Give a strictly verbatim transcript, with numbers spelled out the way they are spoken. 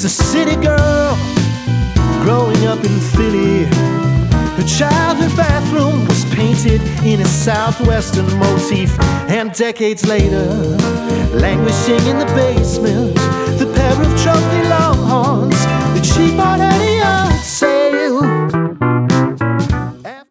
was a city girl growing up in Philly. Her childhood bathroom was painted in a southwestern motif, and decades later, languishing in the basement